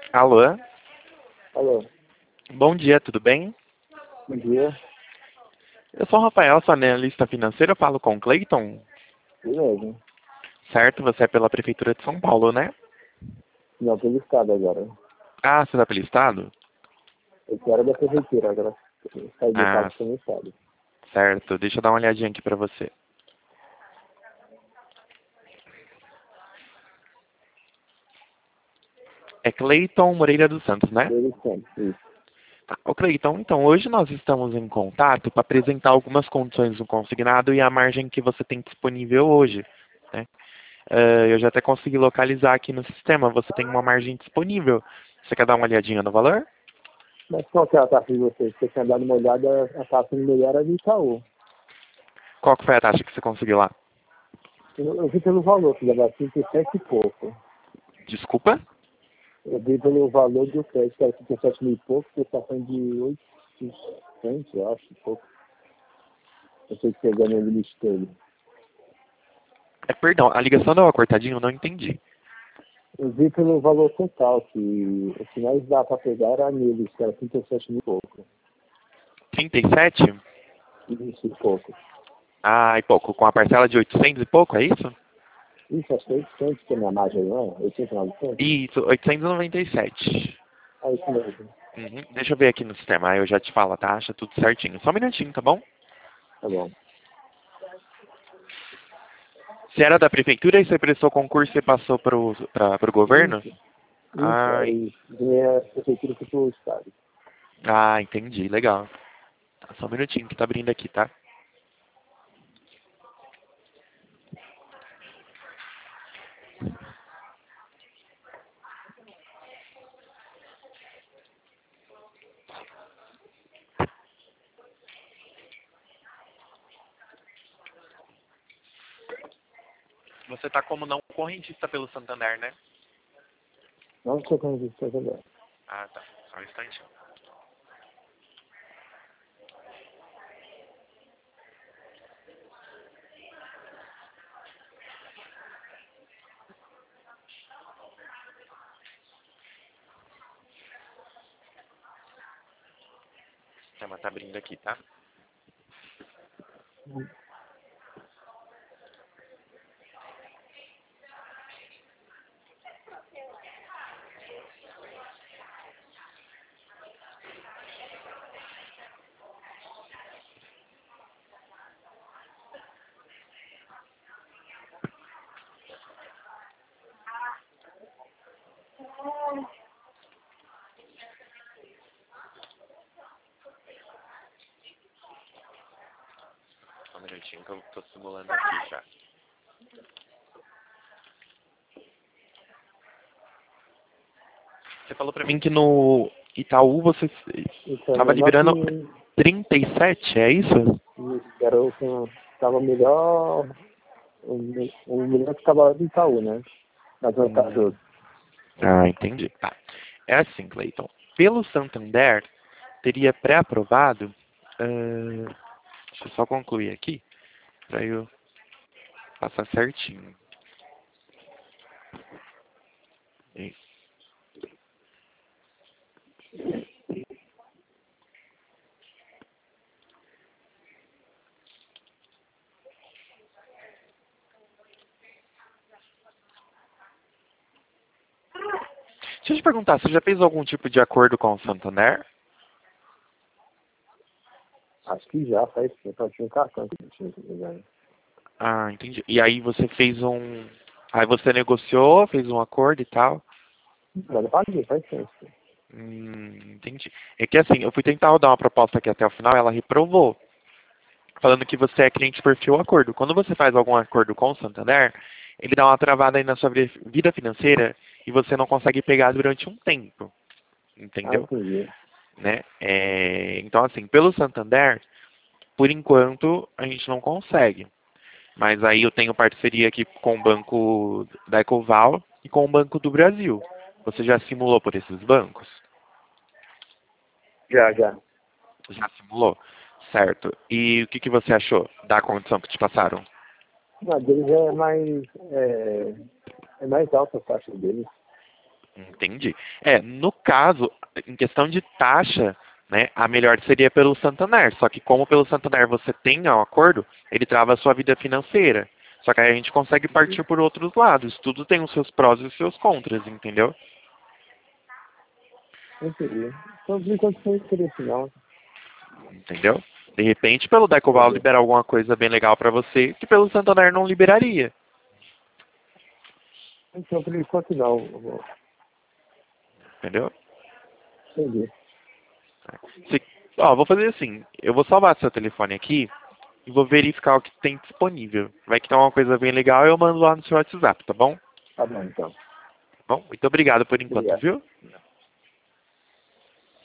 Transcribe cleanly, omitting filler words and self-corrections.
Alô? Alô, Bom dia, tudo bem? bom dia. Eu sou o Rafael, sou analista financeiro, eu falo com o Cleiton, Beleza. certo? Você é pela Prefeitura de São Paulo, né? Não, tô listado agora. Ah, você está pelo Estado? Eu quero da prefeitura agora. Sair do Ah, estado para o estado. certo. Deixa eu dar uma olhadinha aqui pra você. É Cleiton Moreira dos Santos, né? Desde sempre, isso. Tá. Ô Cleiton, então hoje nós estamos em contato para apresentar algumas condições do consignado e a margem que você tem disponível hoje, né? Eu já até consegui localizar aqui no sistema, você tem uma margem disponível. Você quer dar uma olhadinha no valor? Mas qual que é a taxa de vocês? Você tinha dado uma olhada, a taxa melhor era de Itaú. Qual que foi a taxa que você conseguiu lá? Eu vi pelo valor, que dava 37 e pouco. Desculpa? Eu vi pelo valor do crédito, que era 57 mil e pouco, que está falando de 800, eu acho, e pouco. Eu sei que você ganhou no limite dele. Perdão, a ligação deu uma cortadinha, eu não entendi. Eu vi pelo valor total, que o que mais dá para pegar era neles, que era 37 mil e pouco. 37? Isso, e pouco. Ah, e pouco. Com a parcela de 800 e pouco, é isso? Isso, acho que é 800 que é minha margem, não é? 800, 900? Isso, 897. É isso mesmo. Uhum. Deixa eu ver aqui no sistema, aí eu já te falo a taxa, tudo certinho. Só um minutinho, tá bom? Tá bom. Se era da prefeitura e você prestou concurso e passou pro governo? Isso, isso. Ah, Aí, minha prefeitura foi pro estado. entendi, legal. Tá, só um minutinho que tá abrindo aqui, tá? Você tá como não correntista pelo Santander, né? Não sei como isso vai jogar. Ah, tá. Só um instantinho. O sistema tá abrindo aqui, tá? Só um minutinho que eu tô simulando aqui já. Você falou pra mim que no Itaú você Então, tava menor liberando que 37, é isso? era o que estava melhor, o melhor que estava do Itaú, né? Nas Hum, vantagens. entendi. Tá. É assim, Cleiton. Pelo Santander, teria pré-aprovado. Deixa eu só concluir aqui, para eu passar certinho. Isso. Deixa eu te perguntar, você já fez algum tipo de acordo com o Santander? Acho que já faz tempo. Eu tinha um cartão que eu tinha que ligar. Ah, entendi. E aí você fez um. Aí você negociou, fez um acordo e tal? Mas eu paguei, faz tempo. Entendi. É que assim, eu fui tentar dar uma proposta aqui até o final, ela reprovou, falando que você é cliente perfil acordo. Quando você faz algum acordo com o Santander, ele dá uma travada aí na sua vida financeira e você não consegue pegar durante um tempo, Ah, entendeu? entendi. Né? Então, assim, pelo Santander, por enquanto, a gente não consegue. Mas aí eu tenho parceria aqui com o Banco da Ecoval e com o Banco do Brasil. Você já simulou por esses bancos? Já, já. Já simulou? Certo. E o que você achou da condição que te passaram? A deles é mais alta a taxa deles. Entendi. No caso, em questão de taxa, né, a melhor seria pelo Santander. Só que como pelo Santander você tem um acordo, ele trava a sua vida financeira. Só que aí a gente consegue partir por outros lados. Tudo tem os seus prós e os seus contras, entendeu? Entendi. Então, por enquanto, sem interesse não. Entendeu? De repente, pelo Decoval Entendi. liberar alguma coisa bem legal pra você, que pelo Santander não liberaria. Então, por enquanto não. Entendeu? Entendi. Se, vou fazer assim. Eu vou salvar seu telefone aqui e vou verificar o que tem disponível. Vai que tem uma coisa bem legal eu mando lá no seu WhatsApp, tá bom? Tá bom, então. Bom, muito obrigado por enquanto, Obrigado. viu?